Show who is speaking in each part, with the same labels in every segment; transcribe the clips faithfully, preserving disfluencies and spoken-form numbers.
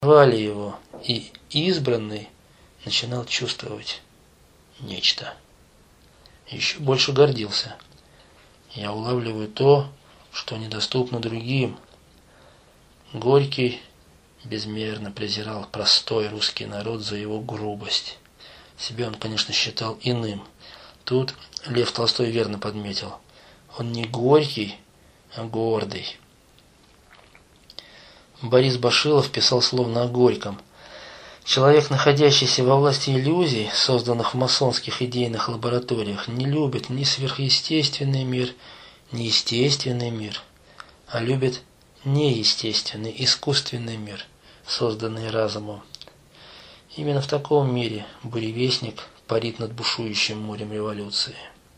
Speaker 1: Звали его, и избранный начинал чувствовать нечто. Еще больше гордился. Я улавливаю то, что недоступно другим. Горький безмерно презирал простой русский народ за его грубость. Себя он, конечно, считал иным. Тут Лев Толстой верно подметил. Он не горький, а гордый. Борис Башилов писал словно о Горьком. Человек, находящийся во власти иллюзий, созданных в масонских идейных лабораториях, не любит ни сверхъестественный мир, ни естественный мир, а любит неестественный, искусственный мир, созданный разумом. Именно в таком мире буревестник парит над бушующим морем революции.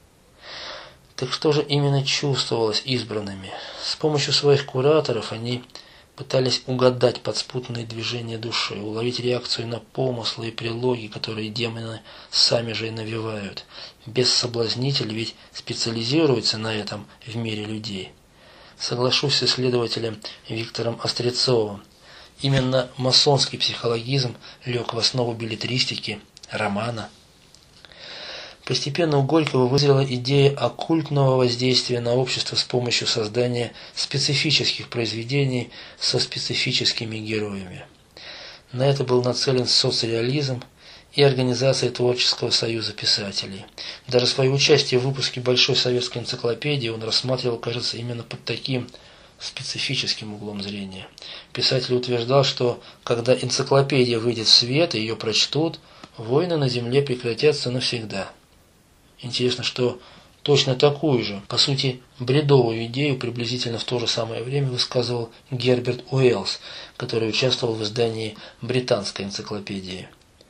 Speaker 1: Так что же именно чувствовалось избранными? С помощью своих кураторов они пытались угадать подспутные движения души, уловить реакцию на помыслы и прилоги, которые демоны сами же и навевают. Бессоблазнитель ведь специализируется на этом в мире людей. Соглашусь с исследователем Виктором Острецовым. Именно масонский психологизм лег в основу беллетристики, романа. Постепенно у Горького вызрела идея оккультного воздействия на общество с помощью создания специфических произведений со специфическими героями. На это был нацелен соцреализм и организация Творческого союза писателей. Даже свое участие в выпуске Большой советской энциклопедии он рассматривал, кажется, именно под таким специфическим углом зрения. Писатель утверждал, что когда энциклопедия выйдет в свет и ее прочтут, войны на земле прекратятся навсегда. Интересно, что точно такую же, по сути, бредовую идею приблизительно в то же самое время высказывал Герберт Уэллс, который участвовал в издании британской энциклопедии.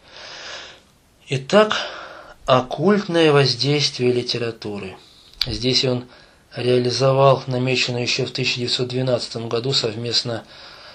Speaker 1: Итак, оккультное воздействие литературы. Здесь он реализовал намеченную еще в тысяча девятьсот двенадцатом году совместно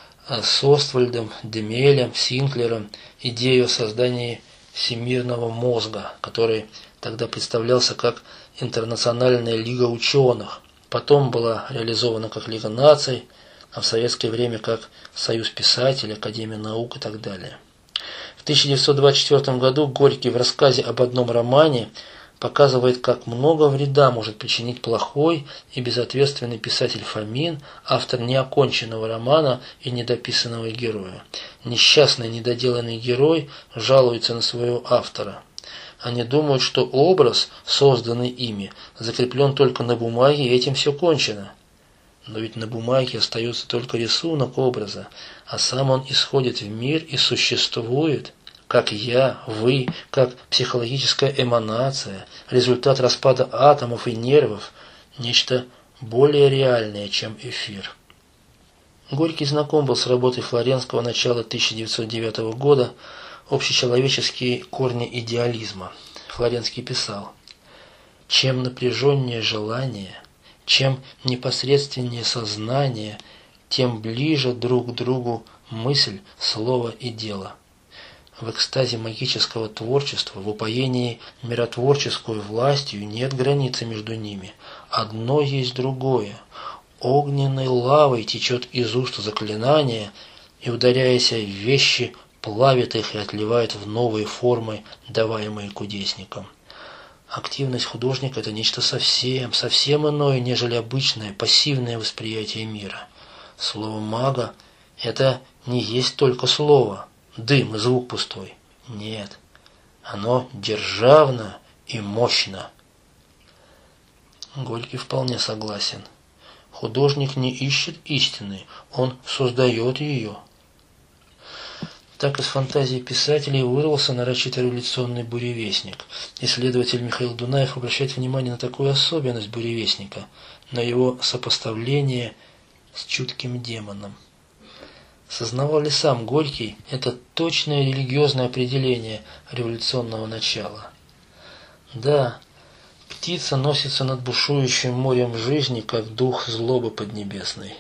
Speaker 1: с Оствальдом, Демелем, Синклером идею о создании всемирного мозга, который тогда представлялся как Интернациональная лига ученых, потом была реализована как Лига наций, а в советское время как Союз писателей, Академия наук и так далее. В тысяча девятьсот двадцать четвёртом году Горький в рассказе об одном романе показывает, как много вреда может причинить плохой и безответственный писатель Фомин, автор неоконченного романа и недописанного героя. Несчастный недоделанный герой жалуется на своего автора. Они думают, что образ, созданный ими, закреплен только на бумаге, и этим все кончено. Но ведь на бумаге остается только рисунок образа, а сам он исходит в мир и существует, как я, вы, как психологическая эманация, результат распада атомов и нервов, нечто более реальное, чем эфир. Горький знаком был с работой Флоренского начала тысяча девятьсот девятого года «Общечеловеческие корни идеализма». Флоренский писал: «Чем напряженнее желание, чем непосредственнее сознание, тем ближе друг к другу мысль, слово и дело. В экстазе магического творчества, в упоении миротворческую властью нет границы между ними. Одно есть другое. Огненной лавой течет из уст заклинание, и, ударяясь в вещи, плавит их и отливает в новые формы, даваемые кудесникам. Активность художника – это нечто совсем, совсем иное, нежели обычное, пассивное восприятие мира. Слово мага – это не есть только слово, дым и звук пустой. Нет, оно державно и мощно». Горький вполне согласен. Художник не ищет истины, он создает ее. Так из фантазии писателей вырвался нарочито революционный буревестник. Исследователь Михаил Дунаев обращает внимание на такую особенность буревестника, на его сопоставление с чутким демоном. Сознавал ли сам Горький это точное религиозное определение революционного начала? Да, птица носится над бушующим морем жизни, как дух злобы поднебесной.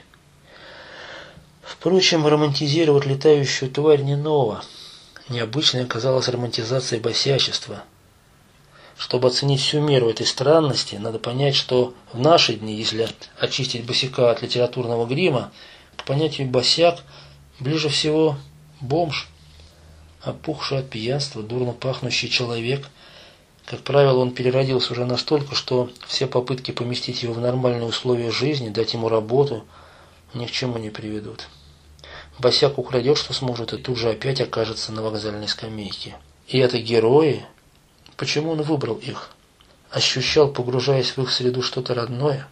Speaker 1: Впрочем, романтизировать летающую тварь не ново. Необычной оказалась романтизация босячества. Чтобы оценить всю меру этой странности, надо понять, что в наши дни, если очистить босяка от литературного грима, к понятию «босяк» ближе всего Бомж, опухший от пьянства, дурно пахнущий человек. Как правило, он переродился уже настолько, что все попытки поместить его в нормальные условия жизни, дать ему работу, ни к чему не приведут. Босяк украдет, что сможет, и тут же опять окажется на вокзальной скамейке. И это герои? Почему он выбрал их? Ощущал, погружаясь в их среду, что-то родное?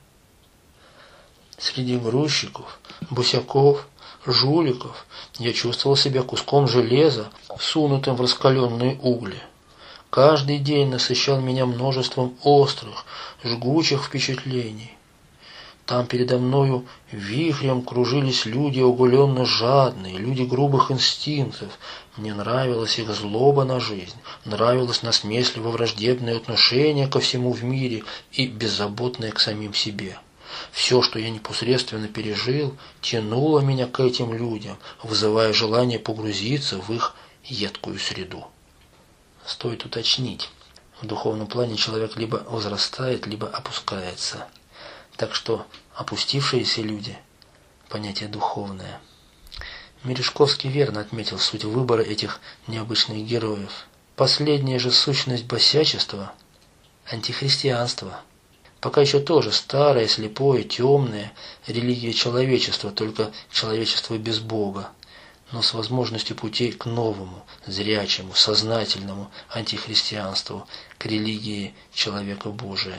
Speaker 1: Среди грузчиков, босяков, жуликов я чувствовал себя куском железа, сунутым в раскаленные угли. Каждый день насыщал меня множеством острых, жгучих впечатлений. Там передо мною вихрем кружились люди оголенно жадные, люди грубых инстинктов. Мне нравилась их злоба на жизнь, нравилось насмешливо-враждебное отношение ко всему в мире и беззаботное к самим себе. Все, что я непосредственно пережил, тянуло меня к этим людям, вызывая желание погрузиться в их едкую среду. Стоит уточнить, в духовном плане человек либо возрастает, либо опускается. Так что опустившиеся люди – понятие духовное. Мережковский верно отметил суть выбора этих необычных героев. Последняя же сущность босячества – антихристианство. Пока еще тоже старое, слепое, темное религия человечества, только человечество без Бога, но с возможностью путей к новому, зрячему, сознательному антихристианству, к религии человека Божия.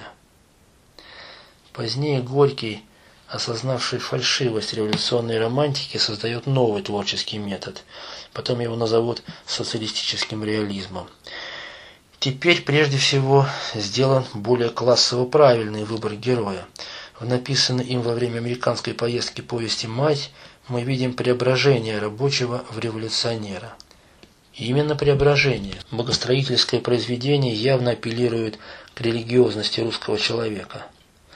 Speaker 1: Позднее Горький, осознавший фальшивость революционной романтики, создает новый творческий метод. Потом его назовут социалистическим реализмом. Теперь прежде всего сделан более классово правильный выбор героя. В написанной им во время американской поездки повести «Мать» мы видим преображение рабочего в революционера. И именно преображение. Богостроительское произведение явно апеллирует к религиозности русского человека.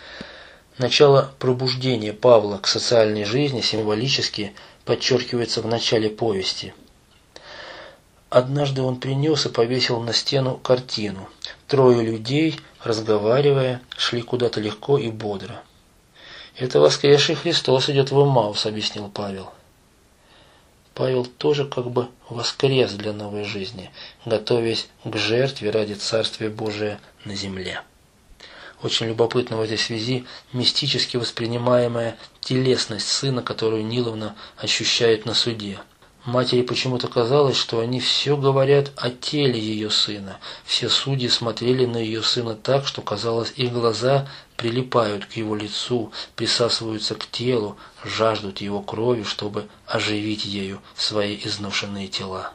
Speaker 1: Начало пробуждения Павла к социальной жизни символически подчеркивается в начале повести. Однажды он принес и повесил на стену картину. Трое людей, разговаривая, шли куда-то легко и бодро. «Это воскресший Христос идет в Эмаус», — объяснил Павел. Павел тоже как бы воскрес для новой жизни, готовясь к жертве ради Царствия Божия на земле. Очень любопытна в этой связи мистически воспринимаемая телесность сына, которую Ниловна ощущает на суде. Матери почему-то казалось, что они все говорят о теле ее сына. Все судьи смотрели на ее сына так, что, казалось, их глаза прилипают к его лицу, присасываются к телу, жаждут его крови, чтобы оживить ею свои изношенные тела.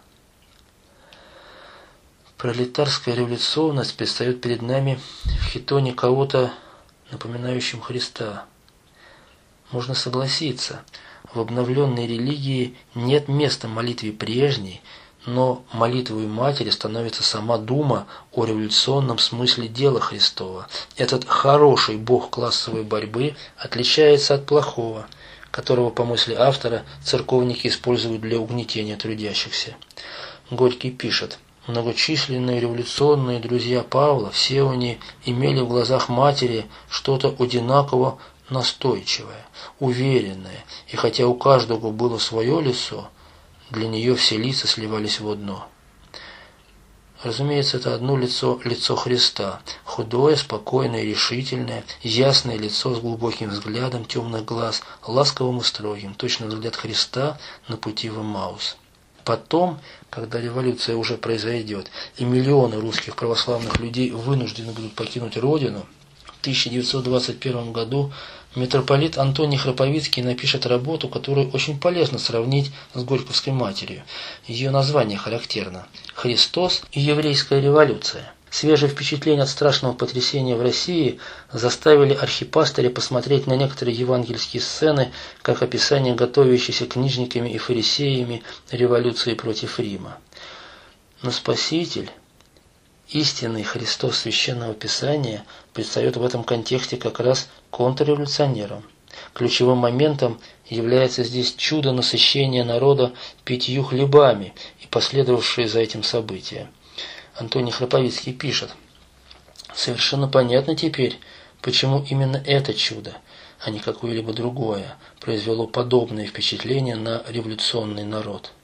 Speaker 1: Пролетарская революционность предстает перед нами в хитоне кого-то, напоминающим Христа. Можно согласиться, в обновленной религии нет места молитве прежней, но молитвой Матери становится сама дума о революционном смысле дела Христова. Этот хороший бог классовой борьбы отличается от плохого, которого, по мысли автора, церковники используют для угнетения трудящихся. Горький пишет: многочисленные революционные друзья Павла, все они имели в глазах Матери что-то одинаково настойчивое, уверенное, и хотя у каждого было свое лицо, для нее все лица сливались в одно. Разумеется, это одно лицо – лицо Христа, худое, спокойное, решительное, ясное лицо с глубоким взглядом темных глаз, ласковым и строгим, точно взгляд Христа на пути в Эмаус. Потом, когда революция уже произойдет, и миллионы русских православных людей вынуждены будут покинуть Родину, в тысяча девятьсот двадцать первом году митрополит Антоний Храповицкий напишет работу, которую очень полезно сравнить с Горьковской матерью. Ее название характерно – «Христос и еврейская революция». Свежие впечатления от страшного потрясения в России заставили архипастыря посмотреть на некоторые евангельские сцены как описание готовящейся книжниками и фарисеями революции против Рима. Но Спаситель, истинный Христос Священного Писания, предстает в этом контексте как раз контрреволюционером. Ключевым моментом является здесь чудо насыщения народа пятью хлебами и последовавшие за этим события. Антоний Храповицкий пишет: «Совершенно понятно теперь, почему именно это чудо, а не какое-либо другое, произвело подобное впечатление на революционный народ.